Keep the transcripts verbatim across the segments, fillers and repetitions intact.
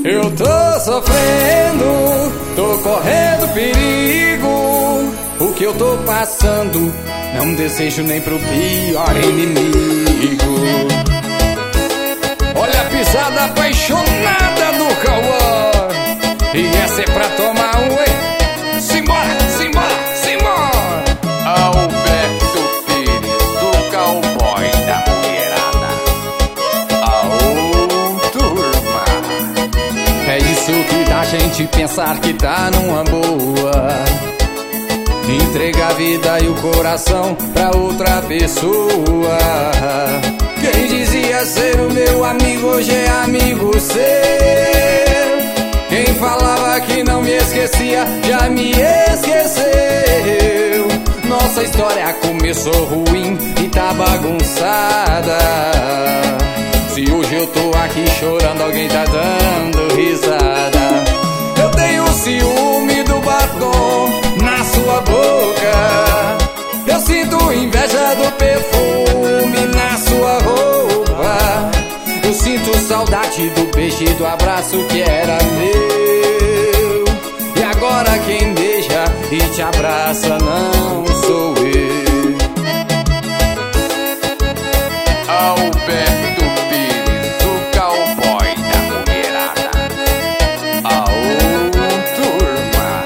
Eu tô sofrendo, tô correndo perigo. O que eu tô passando, não desejo nem pro pior inimigo. Olha a pisada apaixonada do Cauã, e essa é pra tomar um e... Simbora, simbora, simbora! Alberto Pires, o cowboy da mulherada. Aô, turma! É isso que dá a gente pensar que tá numa boa, entregar a vida e o coração pra outra pessoa. Quem dizia ser o meu amigo hoje é amigo seu. Quem falava que não me esquecia já me esqueceu. Nossa história começou ruim e tá bagunçada. Se hoje eu tô aqui chorando, alguém tá dando risada. Eu tenho ciúme do batom na sua boca. Eu sinto inveja do perfume na sua roupa. Eu sinto saudade do beijo e do abraço que era meu. E agora quem beija e te abraça não sou eu. Alberto Pires, o cowboy da mulherada. Aô, turma!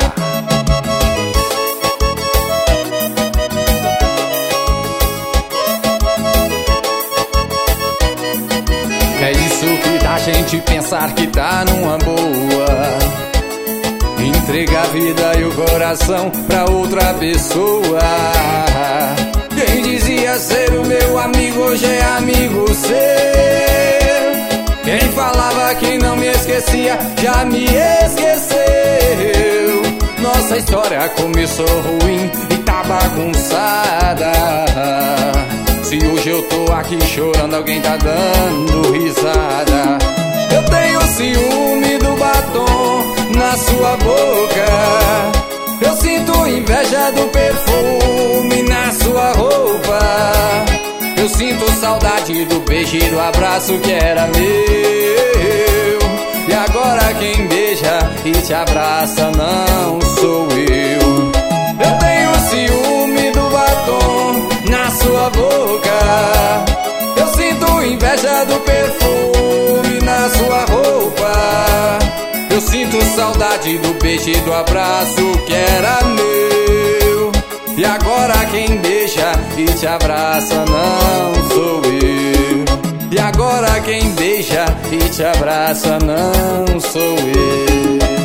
É isso que dá a gente pensar que tá numa boa, entregar a vida e o coração pra outra pessoa. Quem dizia ser o meu amigo hoje é amigo seu. Quem falava que não me esquecia já me esqueceu. Nossa história começou ruim e tá bagunçada. Se hoje eu tô aqui chorando, alguém tá dando risada. Eu tenho ciúme do batom na sua boca. Eu sinto inveja do perfume na sua roupa. Eu sinto saudade do beijo e do abraço que era meu. E agora quem beija e te abraça não sou eu. Eu tenho ciúme do batom na sua boca. Eu sinto inveja do perfume na sua roupa. Eu sinto saudade do beijo e do abraço que era meu. E agora quem beija e te abraça não sou eu. E agora quem beija e te abraça não sou eu.